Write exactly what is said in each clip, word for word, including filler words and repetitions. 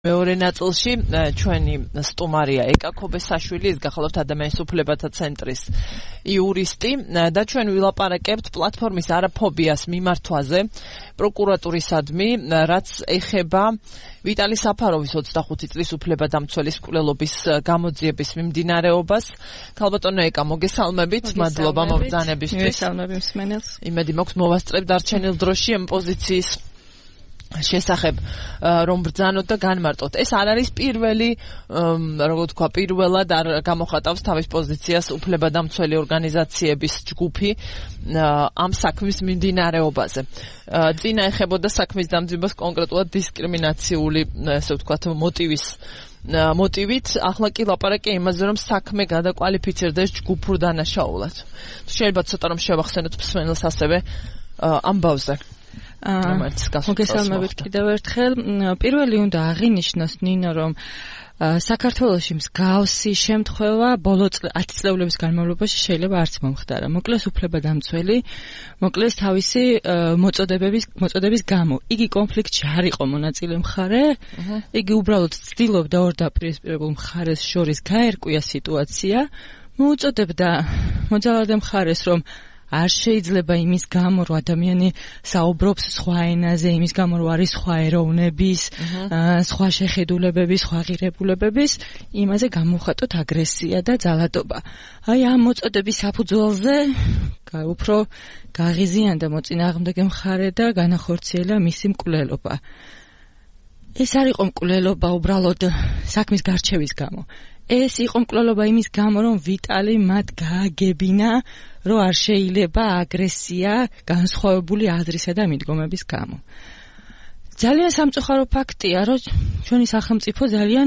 მეორე ნაწილში ჩვენი სტუმარია ეკა ქობესაშვილი, ის გახლავთ ადამიანის უფლებათა ცენტრის იურისტი და ჩვენ ვილაპარაკებთ პლატფორმის არაფობიას მიმართვაზე პროკურატურისადმი, რაც ეხება ვიტალი საფაროვის ოცდახუთი წლის უფლებადამცველის მკვლელობის გამოძიების მიმდინარეობას. ქალბატონო ეკა, მოგესალმებით, მადლობა მობრძანებისთვის. მოგესალმებით მსმენელს. იმედი მაქვს მოვასწრებ დარჩენილ დროში ამ პოზიციის შესახებ რომ ბრძანოთ და განმარტოთ. ეს არ არის პირველი, როგორ ვთქვა, პირველად არ გამოხატავს თავის პოზიციას უფლებადამცველი ორგანიზაციების ჯგუფი ამ საქმის მიმდინარეობაზე. წინა ეხებოდა საქმის დამძიმებას კონკრეტულად დისკრიმინაციული, ესე ვთქვათ, მოტივის მოტივით. ახლა კი ლაპარაკია იმაზე, რომ საქმე გადაკვალიფიცირდეს ჯგუფურ დანაშაულად. შეიძლება ცოტა რომ შევახსენოთ მსმენელს ასევე ამბავზე. მოგესალმებით კიდევ ერთხელ. პირველი უნდა აღინიშნოს ნინო, რომ საქართველოში მსგავსი შემთხვევა ბოლო ათი წლების განმავლობაში შეიძლება არც მომხდარა. მოკლეს უფლებადამცველი, მოკლეს თავისი მოწოდებების მოწოდების გამო. იგი კონფლიქტში არ იყო მონაწილე მხარე, იგი უბრალოდ ცდილობდა ორ დაპირისპირებულ მხარეს შორის გაერკვია სიტუაცია, მოუწოდებდა მოძალადე მხარეს, რომ არ შეიძლება იმის გამო, რომ ადამიანი საუბრობს სხვა ენაზე, იმის გამო, რომ არის სხვა ეროვნების, სხვა შეხედულებების, სხვა ღირებულებების, იმაზე გამოხატოთ აგრესია და ძალადობა. აი ამ მოწოდების საფუძველზე უფრო გაღიზიანდა მოწინააღმდეგე მხარე და განახორციელა მისი მკვლელობა. ეს არ იყო მკვლელობა უბრალოდ საქმის გარჩევის გამო. ეს იყო მკვლელობა იმის გამო, რომ ვიტალი მათ გააგებინა, რომ არ შეიძლება აგრესია განსხვავებული აზრისა და მიდგომების გამო. ძალიან სამწუხარო ფაქტია, რომ ჩვენი სახელმწიფო ძალიან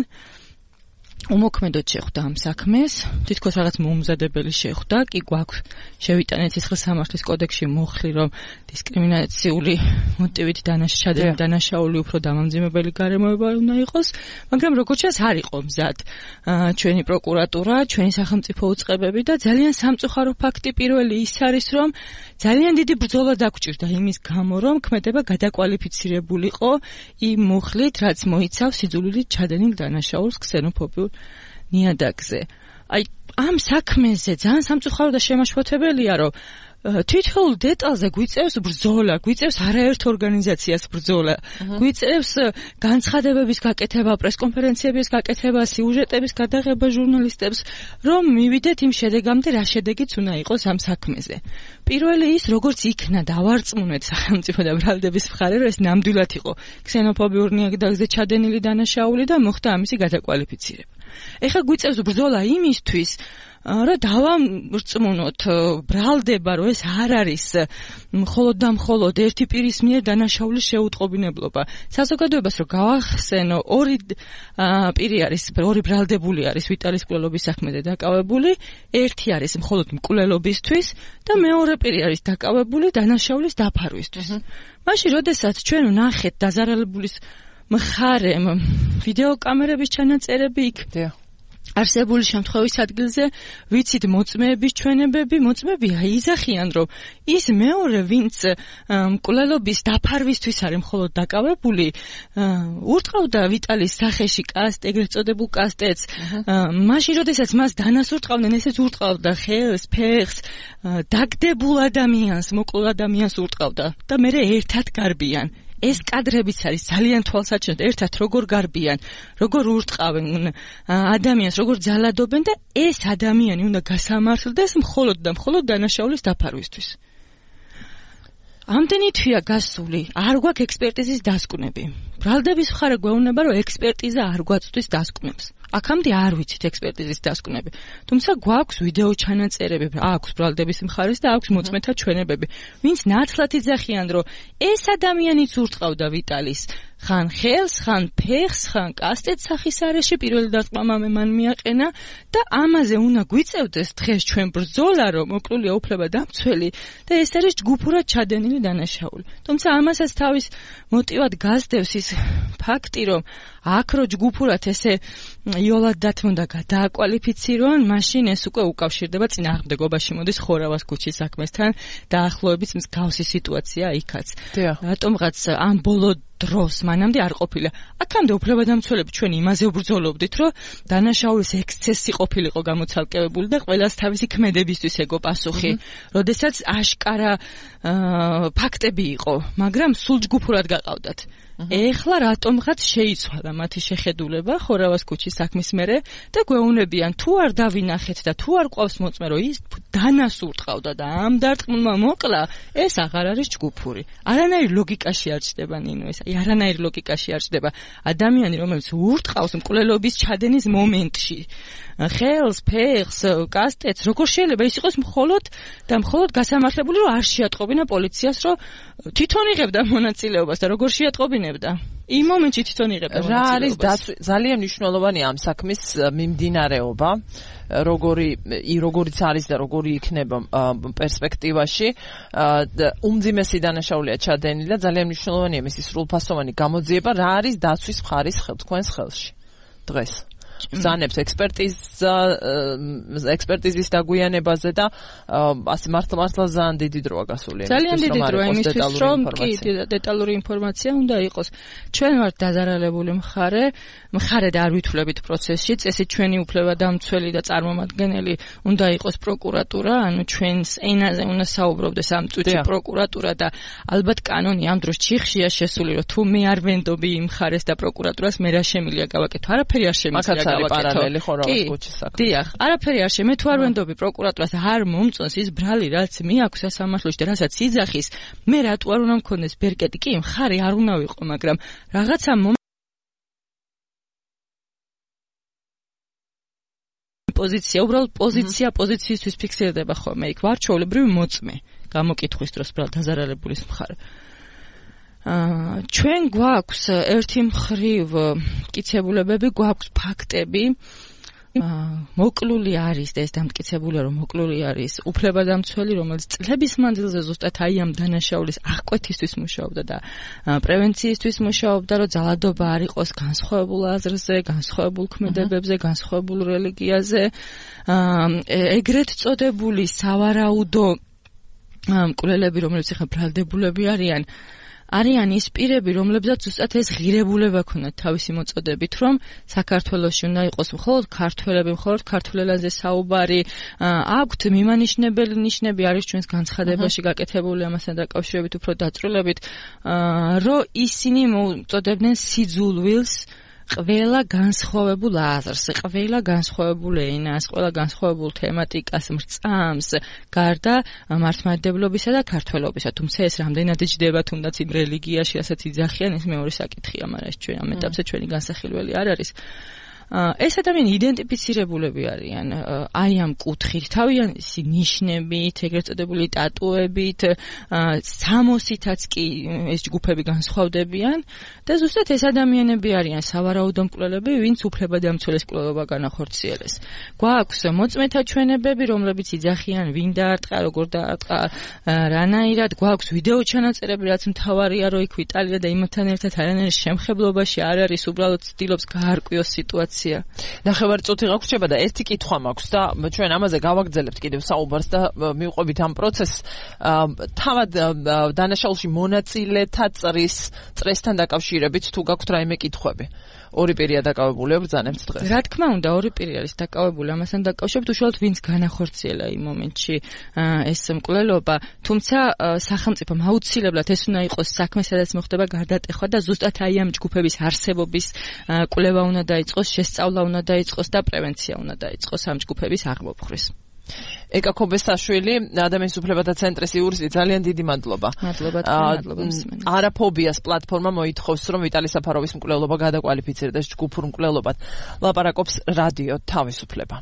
უმოქმედოდ შეხვდა ამ საქმეს, თითქოს რაღაც მოუმზადებელი შეხვდა, კი გვაქვს შევიტანეთ სისხლის სამართლის კოდექსში მოხლი, რომ დისკრიმინაციული მოტივით დანაშაული დანაშაული უფრო დამამძიმებელი გარემოება უნდა იყოს, მაგრამ როგორც ჩანს არ იყო მზად ჩვენი პროკურატურა, ჩვენი სახელმწიფო უწყებები და ძალიან სამწუხარო ფაქტი პირველი ის არის, რომ ძალიან დიდი ბრძოლა დაგჭირდა იმის გამო, რომ ქმედება გადაკვალიფიცირებულიყო იმ მუხლით, რაც მოიცავს სიძულვილით ჩადენილ დანაშაულს ქსენოფობიურ ნიადაგზე. აი ამ საქმეზე ძალიან სამწუხარო და შემაშფოთებელია, რომ თითოეულ დეტალზე გვიწევს ბრძოლა, გვიწევს არაერთ ორგანიზაციას ბრძოლა, გვიწევს განცხადებების გაკეთება, პრესკონფერენციების გაკეთება, სიუჟეტების გადაღება ჟურნალისტებს, რომ მივიდეთ იმ შედეგამდე, რა შედეგიც უნდა იყოს ამ საქმეზე. პირველი ის, როგორც იქნა დავარწმუნეთ სახელმწიფო და ბრალდების მხარე, რომ ეს ნამდვილად იყო ქსენოფობიურ ნიადაგზე ჩადენილი დანაშაული და მოხდა ამისი გადაკვალიფიცირება. ეხლა გვიწევს ბრძოლა იმისთვის, რომ დავამრწმუნოთ ბრალდება, რომ ეს არ არის მხოლოდ და მხოლოდ ერთი პირის მიერ დანაშაულის შეუტყობინებლობა. საზოგადოებას რომ გავახსენო, ორი პირი არის, ორი ბრალდებული არის ვიტალის მკვლელობის საქმეზე დაკავებული, ერთი არის მხოლოდ მკვლელობისთვის და მეორე პირი არის დაკავებული დანაშაულის დაფარვისთვის. მაშინ, როდესაც ჩვენ ვნახეთ დაზარალებულის მხარემ ვიდეოკამერების ჩანაწერები იქ არსებული შემთხვევის ადგილზე, ვიცით მოწმეების ჩვენებები, მოწმეები აიზახიან, რომ ის მეორე, ვინც მკვლელობის დაფარვისთვის არის მხოლოდ დაკავებული, ურტყავდა ვიტალის სახეში კასტ, ეგრეთ წოდებულ კასტეთს, მაშინ, როდესაც მას დანასურტყავდნენ, ესეც ურტყავდა ხელს, ფეხს, დაგდებულ ადამიანს, მოკლულ ადამიანს ურტყავდა და მერე ერთად გარბიან. ეს კადრებიც არის ძალიან თვალსაჩინო, ერთად როგორ გარბიან, როგორ ურტყავენ ადამიანს, როგორ ძალადობენ და ეს ადამიანი უნდა გასამართლდეს მხოლოდ და მხოლოდ დანაშაულის დაფარვისთვის. ამდენი თვეა გასული, არ გვაქვს ექსპერტიზის დასკვნები. ბრალდების მხარე გვეუბნება, რომ ექსპერტიზა არ გვაწვდის დასკვნებს. აქამდე არ ვიცით ექსპერტიზის დასკვნები. თუმცა გვაქვს ვიდეო ჩანაწერები, აქვს ბრალდების მხარეს და აქვს მოწმეთა ჩვენებები, ვინც ნათლად იძახიან, რომ ეს ადამიანიც ურტყავდა ვიტალის ხან ხელს, ხან ფეხს, ხან კასტეთ სახის არეში, პირველი დასკვნამ მან მიაყენა და ამაზე უნდა გვიწევდეს დღეს ჩვენ ბრძოლა, რომ მოკლულია უფლებადამცველი და ეს არის ჯგუფურად ჩადენილი დანაშაული. თუმცა ამასაც თავის მოტივად გასდევს ის ფაქტი, რომ აქ რო ჯგუფურად ესე აიოლადად უნდა გადააკვალიფიცირონ, მაშინ ეს უკვე უკავშირდება წინააღმდეგობაში მოდის ხორავას ქუჩის საქმესთან, დაახლოებით მსგავსი სიტუაცია იქაც. რატომღაც ამ ბოლო დროს მანამდე არ ყოფილა. აქამდე უფლებადამცველები ჩვენ იმაზე ვბრძოლობდით, რომ დანაშაულის ექსცესი ყოფილიყო გამოცალკევებული და ყველას თავისი ქმედებისთვის ეგო პასუხი. როდესაც აშკარა ფაქტები იყო, მაგრამ სულ ჯგუფურად გაყავდათ. ეხლა რატომღაც შეიცვალა მათი შეხედულება ხორავას ქუჩის საქმის მერე და გვეუბნებიან თუ არ დავინახეთ და თუ არ ყავს მოწმე რომ ის დანას ურტყავდა და ამ დარტყმულმა მოკლა, ეს აღარ არის ჯგუფური. არანაირ ლოგიკაში არ ჩდება ნინო ეს. აი არანაირ ლოგიკაში არ ჩდება. ადამიანი რომელიც ურტყავს მკვლელობის ჩადენის მომენტში ხელს, ფეხს, კასტეთს, როგორ შეიძლება ის იყოს მხოლოდ და მხოლოდ გასამართლებული რომ არ შეატყობინა პოლიციას, რომ თვითონ იღებდა მონაწილეობას და როგორ შეატყობინებდა? იმ მომენტში თვითონ იღებდა მონაწილეობას. რა არის ძალიან მნიშვნელოვანი ამ საქმის მიმდინარეობა, როგორი ი როგორიც არის და როგორი იქნება პერსპექტივაში, უმძიმესი დანაშაულია ჩადენილი და ძალიან მნიშვნელოვანია მისი სრულფასოვანი გამოძიება, რა არის დაცვის მხარის თქვენს ხელში დღეს. ბრძანებს ექსპერტიზა ექსპერტიზის დაგვიანებაზე და ასე მართლა მართლა ძალიან დიდი დროა გასული. ძალიან დიდი დროა იმისთვის, რომ კი დეტალური ინფორმაცია უნდა იყოს. ჩვენ ვართ დაზარალებული მხარე, მხარე და არ ვითვლებით პროცესში, წესით ჩვენი უფლებადამცველი და წარმომადგენელი უნდა იყოს პროკურატურა, ანუ ჩვენს ენაზე უნდა საუბრობდეს ამ წუთში პროკურატურა და ალბათ კანონი ამ დროს ჩიხშია შესული, რომ თუ მე არ ვენდობი იმ მხარეს და პროკურატურას მე რა შემიძლია გავაკეთო, არაფერი არ შემიძლია პარალელი ხორავას ქუჩის საქმე. დიახ, არაფერი არ შემე თუ არ ვენდობი პროკურატურას არ მომწონს ის ბრალი, რაც მე აქვს სასამართლოში და რასაც იძახის, მე რატო არ უნდა მქონდეს ბერკეტი? კი, მხარი არ უნდა ვიყო, მაგრამ რაღაცა პოზიცია, უბრალოდ პოზიცია პოზიციისთვის ფიქსირდება ხოლმე იქ ვარჩეულებრივი მოწმე გამოკითხვის დროს ბრალ დაზარალებულის მხარე. აა ჩვენ გვაქვს ერთი მხრივ მტკიცებულებები, გვაქვს ფაქტები. მოკლული არის და ეს დამტკიცებულია, რომ მოკლული არის უფლებადამცველი, რომელიც წლების მანძილზე ზუსტად აი ამ დანაშაულის აღკვეთისთვის მუშაობდა და პრევენციისთვის მუშაობდა, რომ ძალადობა არ იყოს განსხვავებულ აზრზე, განსხვავებულ ქმედებებზე, განსხვავებულ რელიგიაზე. ეგრეთ წოდებული სავარაუდო მკვლელები, რომლებიც ახლა ბრალდებულები არიან, არიან ის პირები, რომლებსაც ზუსტად ეს ღირებულება ქონდათ თავისი მოწოდებით, რომ საქართველოში უნდა იყოს მხოლოდ ქართველები, მხოლოდ ქართულ ენაზე საუბარი, აქვთ მიმანიშნებელი ნიშნები არის ჩვენს განცხადებაში გაკეთებული ამასთან დაკავშირებით უფრო დაწვრილებით, რომ ისინი მოუწოდებდნენ სიძულვილს ყველა განსხვავებულ აზრს, ყველა განსხვავებულ ენას, ყველა განსხვავებულ თემატიკას მრწამს, გარდა მართლმადიდებლობისა და ქართველობისა. თუმცა ეს რამდენად ჯდება თუნდაც იმ რელიგიაში, რასაც იძახიან, ეს მეორე საკითხია, მაგრამ ეს ჩვენ ამ ეტაპზე ჩვენი განსახილველი არ არის. ეს ადამიანი იდენტიფიცირებულები არიან აი ამ კუთხით, თავიანთი ნიშნებით, ეგრეთ წოდებული ტატუებით, სამოსითაც კი ეს ჯგუფები განსხვავდებიან და ზუსტად ეს ადამიანები არიან სავარაუდო მკვლელები, ვინც უფლებადამცველის მკვლელობა განახორციელეს. გვაქვს მოწმეთა ჩვენებები, რომლებიც იძახიან, ვინ დაარტყა, როგორ დაარტყა, რანაირად, გვაქვს ვიდეო ჩანაწერები, რაც მთავარია, რომ იქ ვიტალია და იმათთან ერთად არანაირ შემხებლობაში არ არის, უბრალოდ ცდილობს გაარკვიოს სიტუაცია. ნახევარწუთი გაგვრჩება და ერთი კითხვა მაქვს და ჩვენ ამაზე გავაგრძელებთ კიდევ საუბარს და მივყვებით ამ პროცესს. თავად დანაშაულში მონაწილეთა წრის წრესთან დაკავშირებით თუ გაქვთ რაიმე კითხვები? ორი პირია დაკავებული ბრძანებთ დღეს. რა თქმა უნდა, ორი პირი არის დაკავებული ამასთან დაკავშირებით, უშუალოდ ვინც განახორციელა იმ მომენტში ეს მკვლელობა, თუმცა სახელმწიფომ აუცილებლად ეს უნდა იყოს საქმე, სადაც მოხდება გარდატეხვა და ზუსტად აი ამ ჯგუფების არსებობის კვლევა უნდა დაიწყოს, შესწავლა უნდა დაიწყოს და პრევენცია უნდა დაიწყოს ამ ჯგუფების აღმოფხვრის. ეკა ქობესაშვილი, ადამიანის უფლებათა ცენტრის იურისტი, ძალიან დიდი მადლობა. მადლობა, მადლობა. არაფობიას პლატფორმა მოითხოვს, რომ ვიტალი საფაროვის მკვლელობა გადაკვალიფიცირდეს ჯგუფურ მკვლელობად. ლაპარაკობს რადიო თავისუფლება.